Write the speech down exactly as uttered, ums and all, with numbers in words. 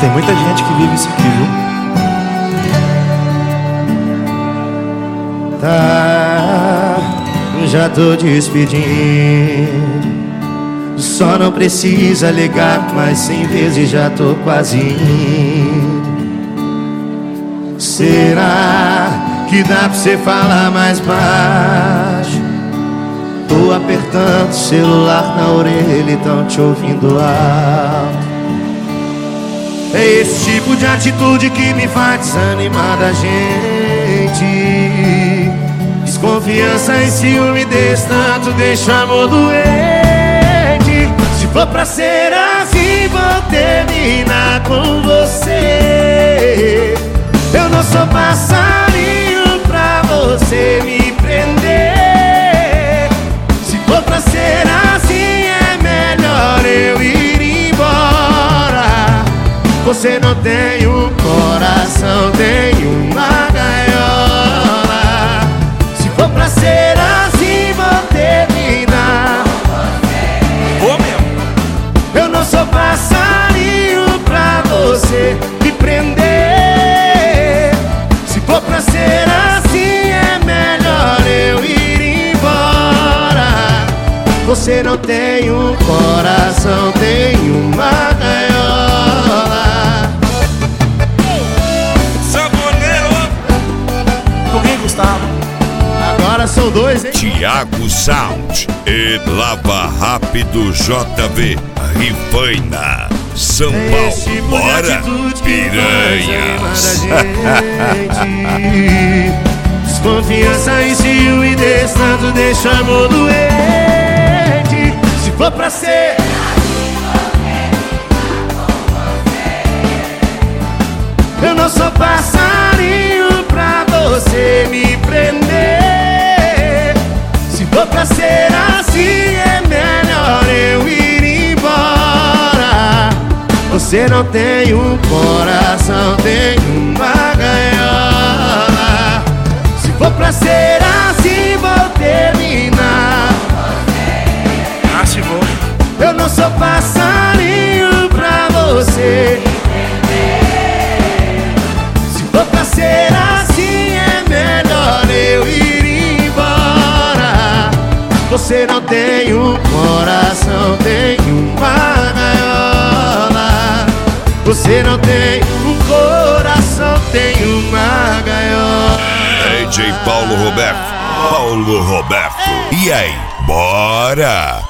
Tem muita gente que vive isso aqui, viu? Tá, já tô despedindo. Só não precisa ligar mais cem vezes, já tô quase indo. Será que dá pra você falar mais baixo? Tô apertando o celular na orelha e tão te ouvindo alto. É esse tipo de atitude que me faz desanimar da gente. Desconfiança e ciúme desse tanto deixa amor doente. Se for pra ser assim, vou terminar com você. Eu não sou passarinho pra você me prender. Se for pra ser assim, é melhor eu ir embora. Você não tem um coração, tem uma gaiola. Se for pra ser assim, vou terminar. Vou mesmo. Eu não sou passarinho pra você me prender. Se for pra ser assim, é melhor eu ir embora. Você não tem um coração, tem uma gaiola. Agora são dois, hein? Thiago Sound e Lava Rápido J V Rifaina, São Paulo. Bora, piranhas! Desconfiança e ciúme desse tanto deixa amor doente. Se for pra ser eu não sou passarinho pra você me prender. Se for pra ser assim, é melhor eu ir embora. Você não tem um coração, tem uma gaiola. Se for pra ser assim, vou terminar. Ah, se vou. Eu não sou passarinho pra você. Se for pra ser assim, é melhor eu ir embora. Você não tem um coração, tem uma gaiola. Você não tem um coração, tem uma gaiola. D J Paulo Roberto, Paulo Roberto. E aí, bora?